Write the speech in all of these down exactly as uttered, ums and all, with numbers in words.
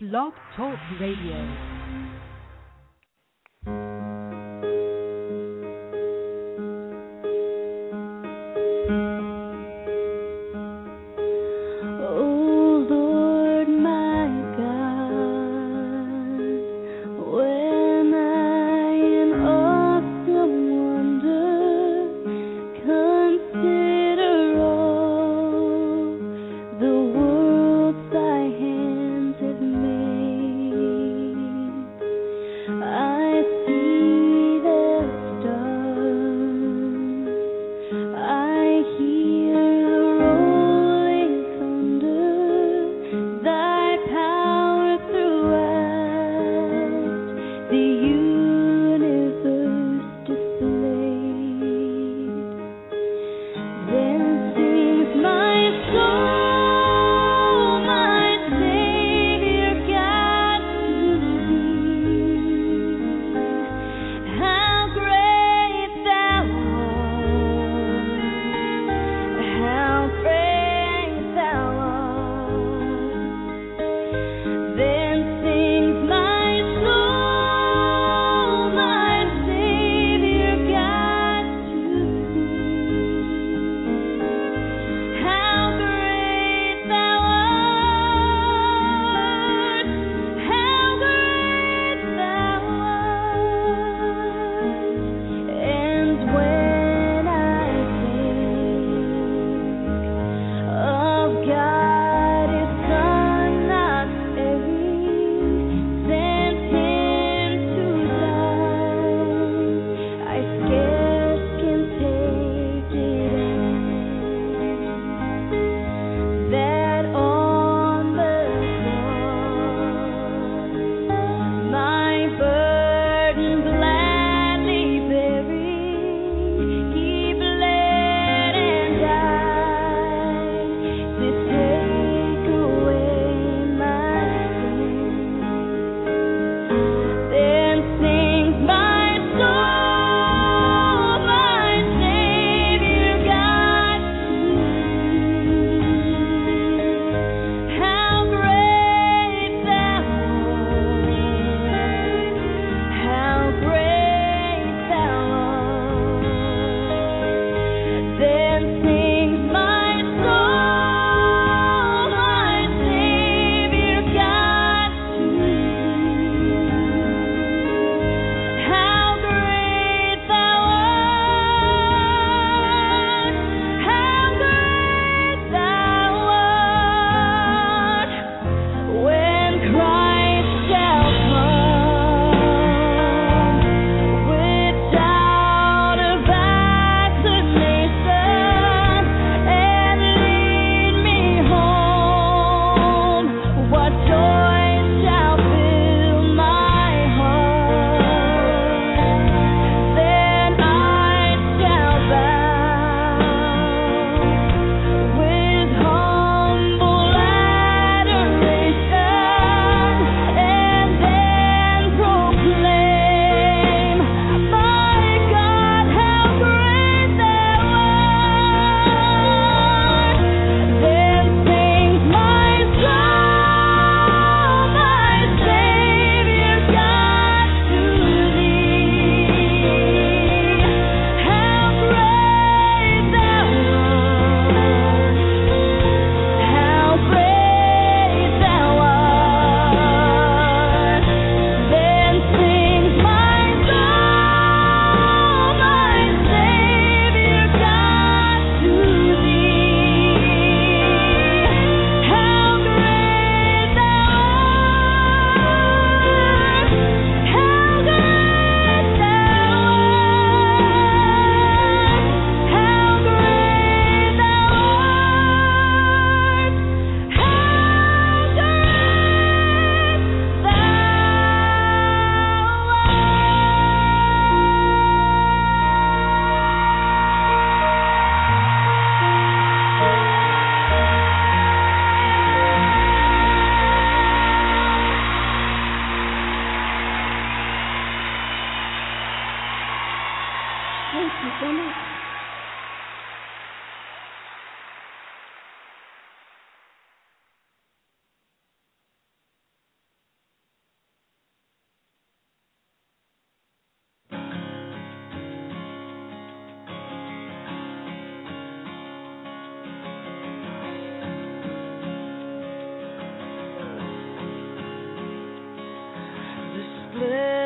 Blog Talk Radio.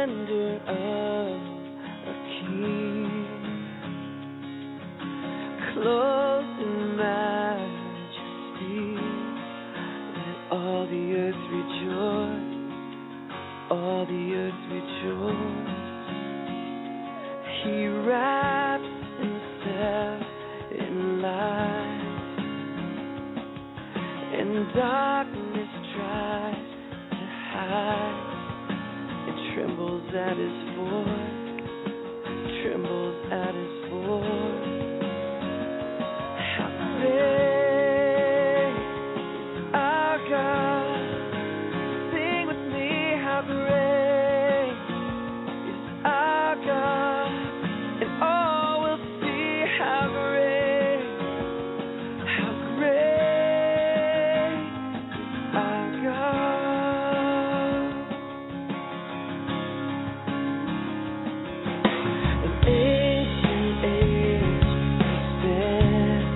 splendor of a king, clothed in majesty. Let all the earth rejoice, all the earth rejoice. He wraps himself in light, and darkness tries to hide. It trembles at his voice, trembles at his voice. How great is our God? Sing with me, how great is our God, and all will see how great, how great is our God. An ancient age stands,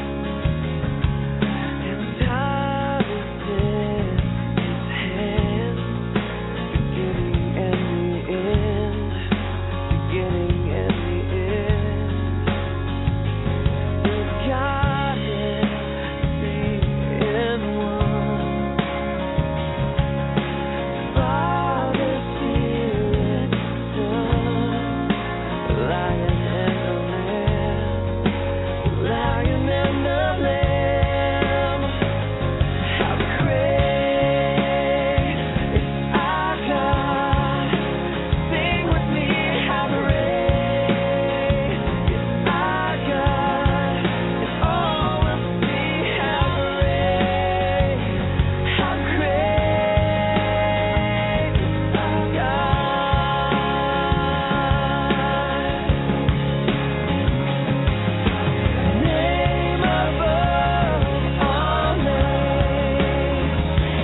and time is in his hands, beginning and the end, beginning and the end. The Godhead, three in one, Father, Spirit, Son, Lion and the Lamb, Lion and the Lamb. How great is our God? Sing with me, how great is our God, and all will see how great, how great is our God. Name above all names,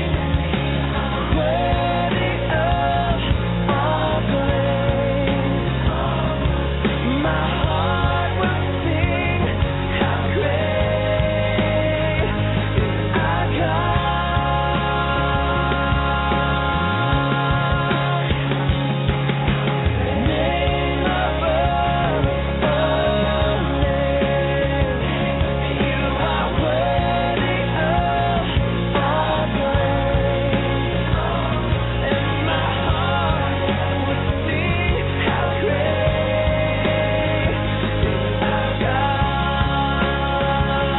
worthy of all praise. My heart will sing, how great is our God. Name above all names, you are worthy of all praise. And my heart will sing, how great is our God.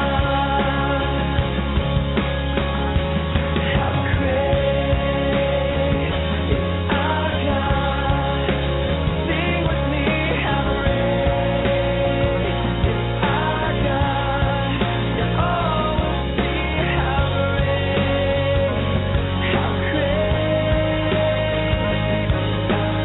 How great is our God. Sing with me, how great is our God, and all will see how great, how great is our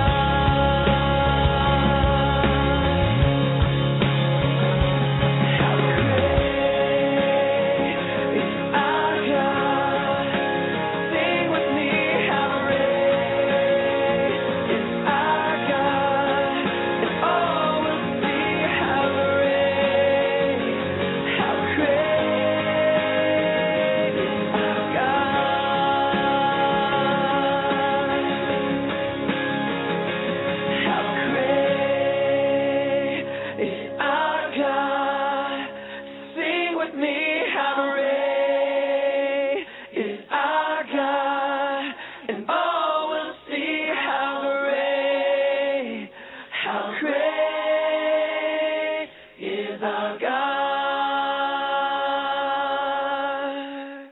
God. How great is our God. Sing with me, how great is our God, and all will see how great, how great is our God. How great is our God. Sing with me, how great is our God, and all will see how great, how great is our God.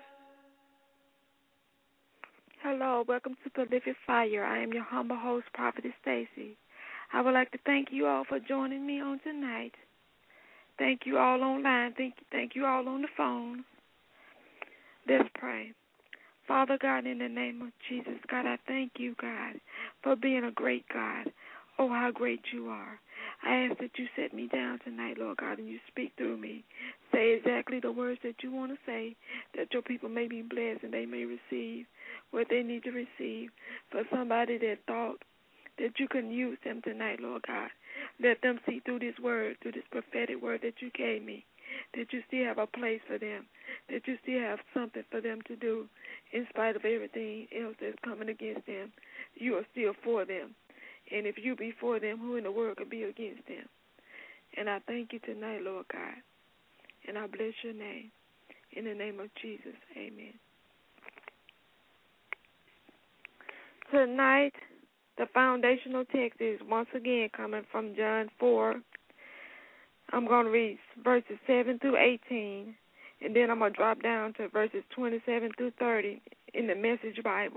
Hello, welcome to Prolific Fire. I am your humble host, Prophetess Stacy. I would like to thank you all for joining me on tonight. Thank you all online. Thank, thank you all on the phone. Let's pray. Father God, in the name of Jesus, God, I thank you, God, for being a great God. Oh, how great you are. I ask that you set me down tonight, Lord God, and you speak through me. Say exactly the words that you want to say, that your people may be blessed and they may receive what they need to receive. For somebody that thought that you can use them tonight, Lord God, let them see through this word, through this prophetic word that you gave me, that you still have a place for them, that you still have something for them to do in spite of everything else that's coming against them. You are still for them. And if you be for them, who in the world could be against them? And I thank you tonight, Lord God. And I bless your name. In the name of Jesus, amen. Tonight, the foundational text is once again coming from John four. I'm going to read verses seven through eighteen, and then I'm going to drop down to verses twenty-seven through thirty in the Message Bible.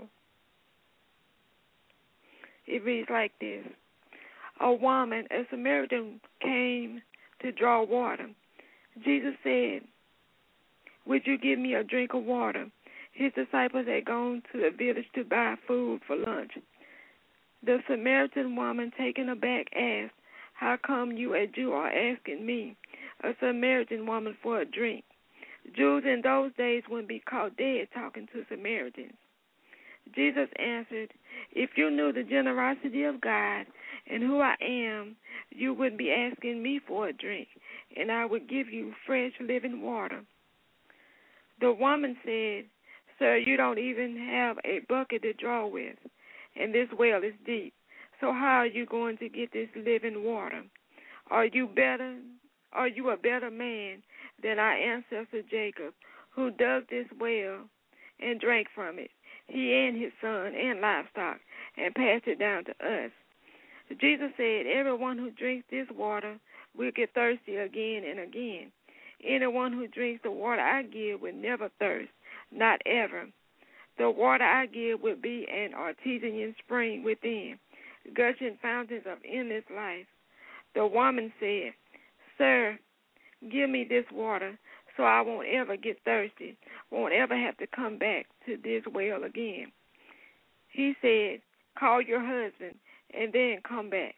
It reads like this. A woman, a Samaritan, came to draw water. Jesus said, "Would you give me a drink of water?" His disciples had gone to the village to buy food for lunch. The Samaritan woman, taken aback, asked, "How come you, a Jew, are asking me, a Samaritan woman, for a drink?" Jews in those days wouldn't be caught dead talking to Samaritans. Jesus answered, "If you knew the generosity of God and who I am, you wouldn't be asking me for a drink, and I would give you fresh living water." The woman said, "Sir, you don't even have a bucket to draw with, and this well is deep. So how are you going to get this living water? Are you better? Are you a better man than our ancestor Jacob, who dug this well and drank from it, he and his son and livestock, and passed it down to us?" Jesus said, "Everyone who drinks this water will get thirsty again and again. Anyone who drinks the water I give will never thirst, not ever. The water I give will be an artesian spring within, gushing fountains of endless life." The woman said, "Sir, give me this water so I won't ever get thirsty, won't ever have to come back to this well again." He said, "Call your husband and then come back."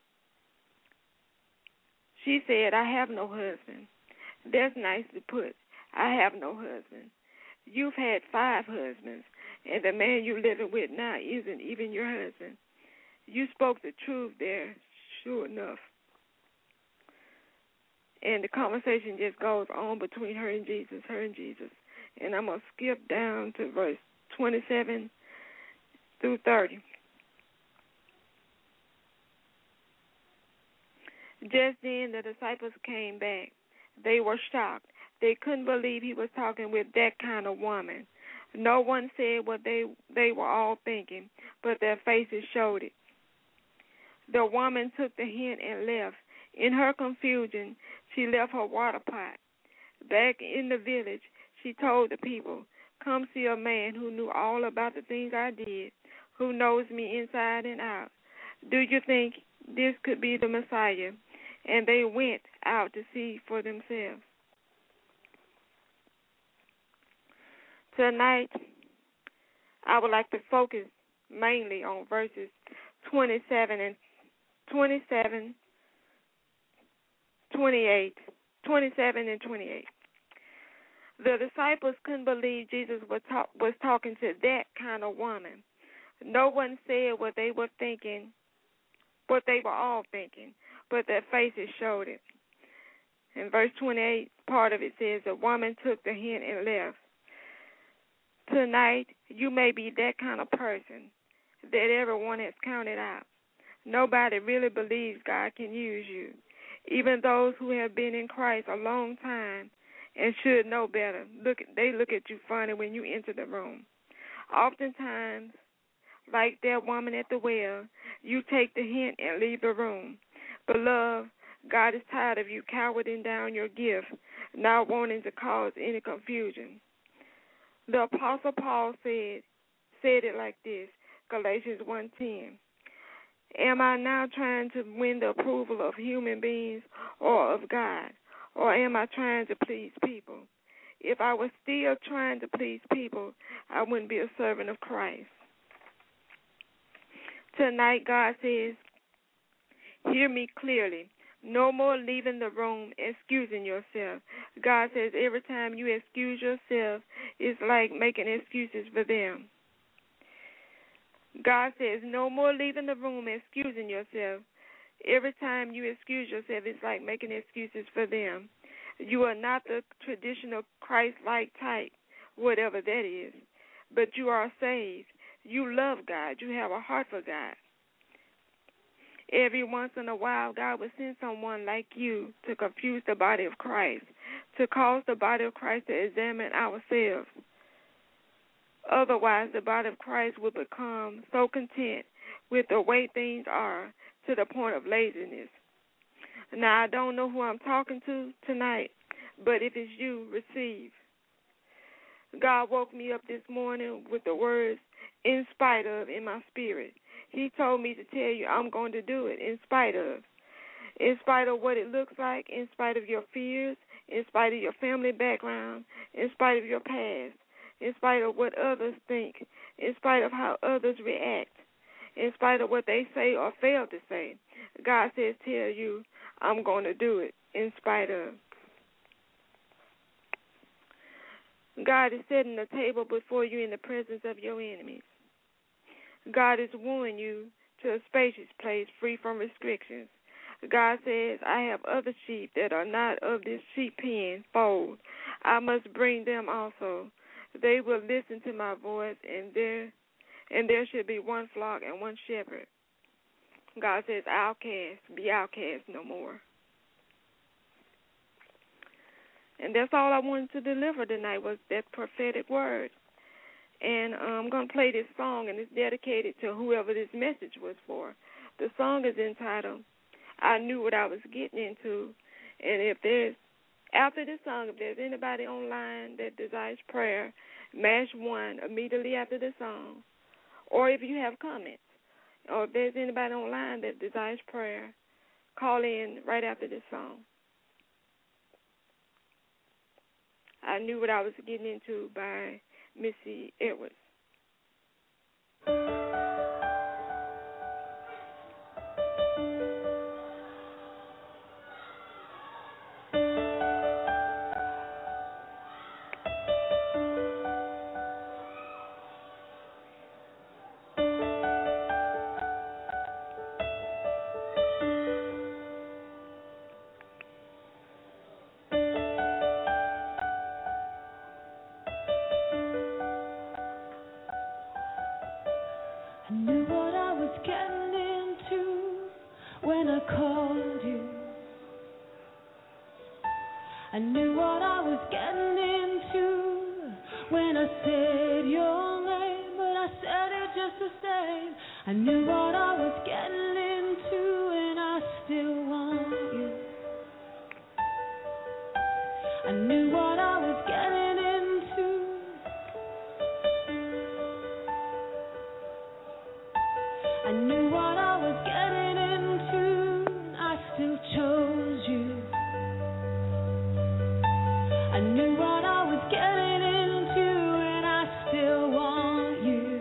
She said, "I have no husband." "That's nicely put. I have no husband. You've had five husbands, and the man you're living with now isn't even your husband. You spoke the truth there, sure enough." And the conversation just goes on between her and Jesus, her and Jesus. And I'm going to skip down to verse twenty-seven through thirty. Just then the disciples came back. They were shocked. They couldn't believe he was talking with that kind of woman. No one said what they, they were all thinking, but their faces showed it. The woman took the hint and left. In her confusion, she left her water pot. Back in the village, she told the people, "Come see a man who knew all about the things I did, who knows me inside and out. Do you think this could be the Messiah?" And they went out to see for themselves. Tonight, I would like to focus mainly on verses twenty-seven and twenty-seven, twenty-eight, twenty-seven and twenty-eight. The disciples couldn't believe Jesus was, talk, was talking to that kind of woman. No one said what they were thinking, what they were all thinking, but their faces showed it. In verse twenty-eight, part of it says, "The woman took the hint and left." Tonight, you may be that kind of person that everyone has counted out. Nobody really believes God can use you. Even those who have been in Christ a long time and should know better, look, they look at you funny when you enter the room. Oftentimes, like that woman at the well, you take the hint and leave the room. Beloved, God is tired of you cowering down your gift, not wanting to cause any confusion. The Apostle Paul said, said it like this, Galatians one ten. "Am I now trying to win the approval of human beings or of God? Or am I trying to please people? If I was still trying to please people, I wouldn't be a servant of Christ." Tonight, God says, hear me clearly. No more leaving the room excusing yourself. God says every time you excuse yourself, it's like making excuses for them. God says no more leaving the room excusing yourself. Every time you excuse yourself, it's like making excuses for them. You are not the traditional Christ-like type, whatever that is, but you are saved. You love God. You have a heart for God. Every once in a while, God will send someone like you to confuse the body of Christ, to cause the body of Christ to examine ourselves. Otherwise, the body of Christ will become so content with the way things are to the point of laziness. Now, I don't know who I'm talking to tonight, but if it's you, receive. God woke me up this morning with the words, in spite of, in my spirit. He told me to tell you I'm going to do it in spite of. In spite of what it looks like, in spite of your fears, in spite of your family background, in spite of your past, in spite of what others think, in spite of how others react, in spite of what they say or fail to say. God says, tell you, I'm going to do it in spite of. God is setting a table before you in the presence of your enemies. God is wooing you to a spacious place free from restrictions. God says, I have other sheep that are not of this sheep pen fold. I must bring them also. They will listen to my voice, and there and there should be one flock and one shepherd. God says, outcast, be outcast no more. And that's all I wanted to deliver tonight was that prophetic word. And uh, I'm going to play this song, and it's dedicated to whoever this message was for. The song is entitled, I Knew What I Was Getting Into. And if there's, after this song, if there's anybody online that desires prayer, mash one immediately after the song. Or if you have comments, or if there's anybody online that desires prayer, call in right after this song. I Knew What I Was Getting Into by Missy Edwards. I knew what I was getting into when I said your name, but I said it just the same. I knew what I was getting into, and I still want you. I knew what I was getting into. I knew what I was getting into, and I still chose you. I knew what I was getting into, and I still want you.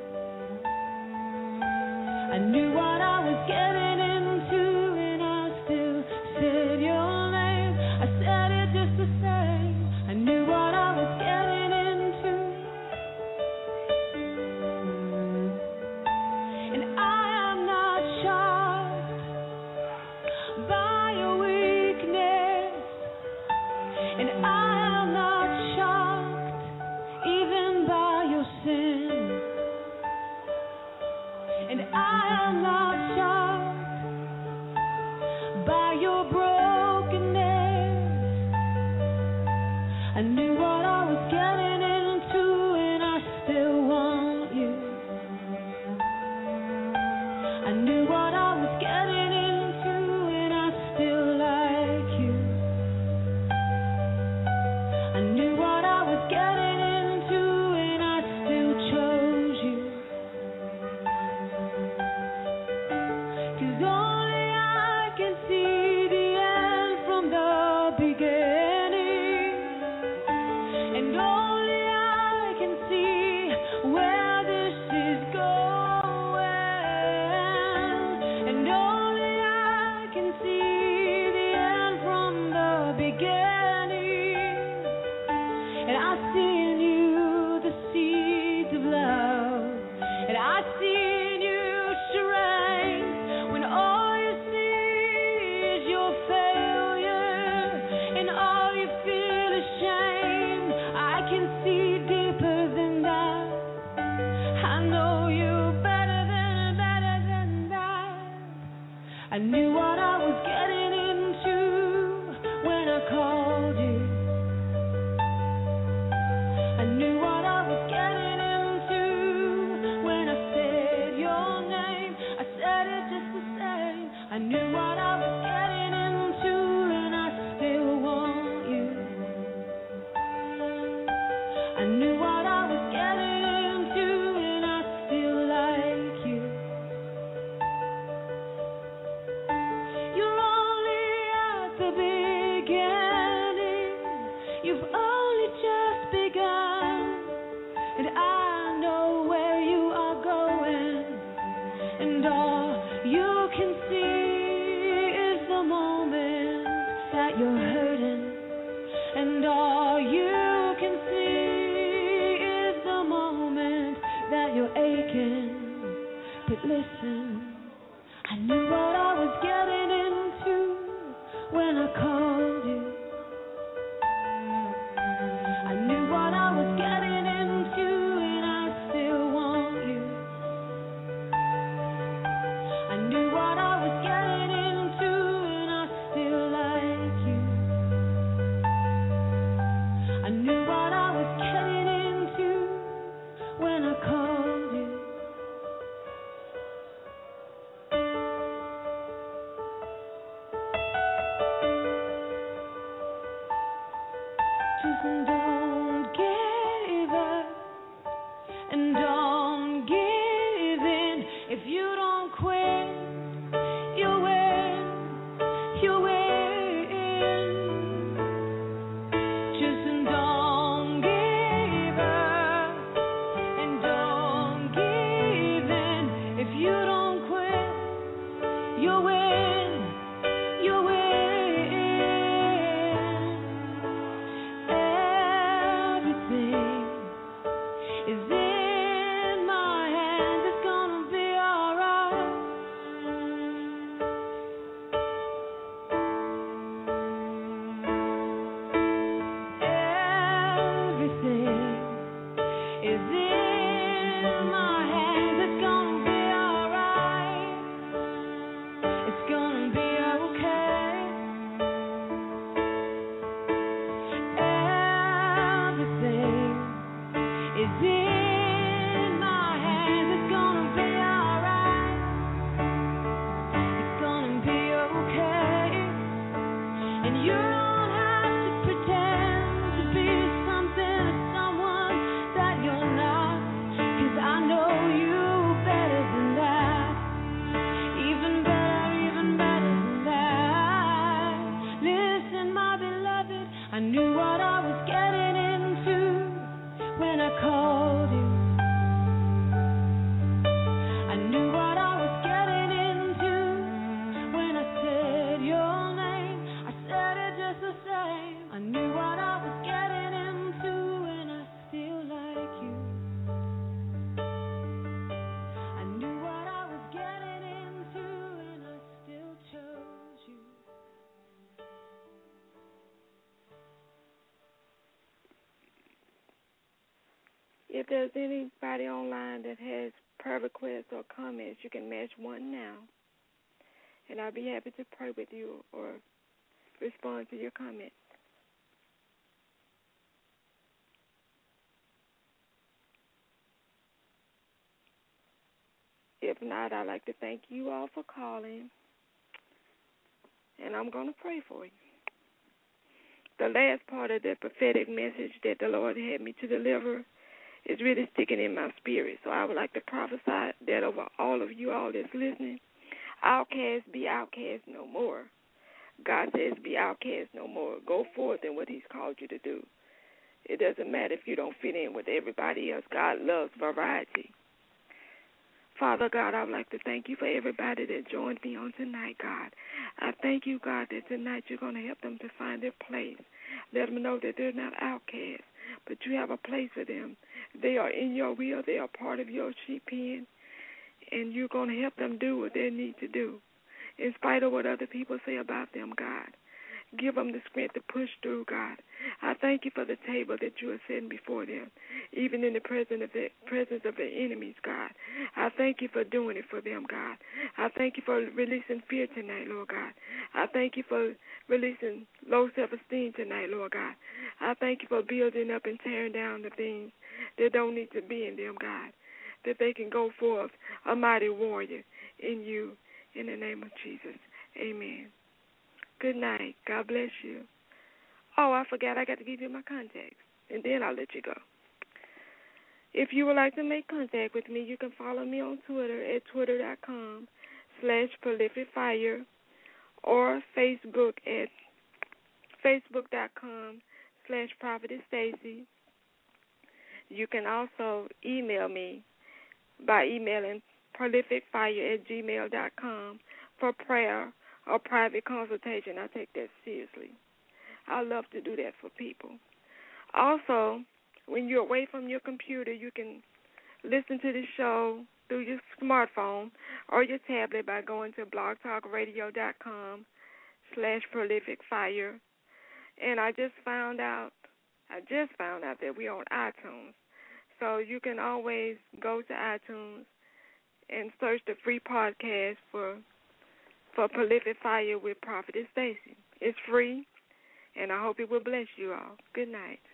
I knew what I was getting into, and I still said your name. I said it just the same. I knew what I was getting into. And I am not shocked by your weakness. And I am not shocked even by your sin. And I am not shocked by your brokenness. I knew what I was getting into, and I still want you. I knew what I was getting into, and I still like you. I knew what I was getting into, and I still chose you. 'Cause only I can see the aching. But listen, I knew what I was getting into when I called you. I knew what I was getting into, and I still want you. I knew what I was getting into, and I still like you. I knew what I was getting into when I called you. Just don't give up and don't give in. If you don't quit, you win, you win. Just don't give up and don't give in. If you don't quit, you win, you win. Everything is in my hands. It's gonna be alright. Everything is in my hands. It's gonna be alright. It's gonna be okay. Everything is in my hands. It's gonna be alright. It's gonna be okay. And you don't have to pretend to be something or someone that you're not. 'Cause I know you better than that. Even better, even better than that. Listen, my beloved, I knew what I was getting into when I called you. I knew what I was getting into when I said your name. I said it just the same. I knew what I was getting into, and I still like you. I knew what I was getting into, and I still chose you. If there's anybody online that has prayer requests or comments, you can match one now, and I'll be happy to pray with you or respond to your comments. If not, I'd like to thank you all for calling, and I'm going to pray for you. The last part of the prophetic message that the Lord had me to deliver is really sticking in my spirit, so I would like to prophesy that over all of you all that's listening. Outcasts, be outcasts no more. God says be outcasts no more. Go forth in what he's called you to do. It doesn't matter if you don't fit in with everybody else. God loves variety. Father God, I would like to thank you for everybody that joined me on tonight, God. I thank you, God, that tonight you're going to help them to find their place. Let them know that they're not outcasts, but you have a place for them. They are in your will. They are part of your sheep pen, and you're going to help them do what they need to do, in spite of what other people say about them, God. Give them the strength to push through, God. I thank you for the table that you are setting before them, even in the presence of the presence of their enemies, God. I thank you for doing it for them, God. I thank you for releasing fear tonight, Lord God. I thank you for releasing low self-esteem tonight, Lord God. I thank you for building up and tearing down the things that don't need to be in them, God, that they can go forth a mighty warrior in you, in the name of Jesus. Amen. Good night. God bless you. Oh, I forgot I got to give you my contacts, and then I'll let you go. If you would like to make contact with me, you can follow me on Twitter at twitter.com slash prolificfire or Facebook at facebook.com slash prophetess Stacy. You can also email me by emailing prolificfire at gmail dot com for prayer or private consultation. I take that seriously. I love to do that for people. Also, when you're away from your computer, you can listen to the show through your smartphone or your tablet by going to blogtalkradio.com slash prolific fire. And I just found out, I just found out that we're on iTunes. So you can always go to iTunes and search the free podcast for for Prolific Fire with Prophetess Stacy. It's free, and I hope it will bless you all. Good night.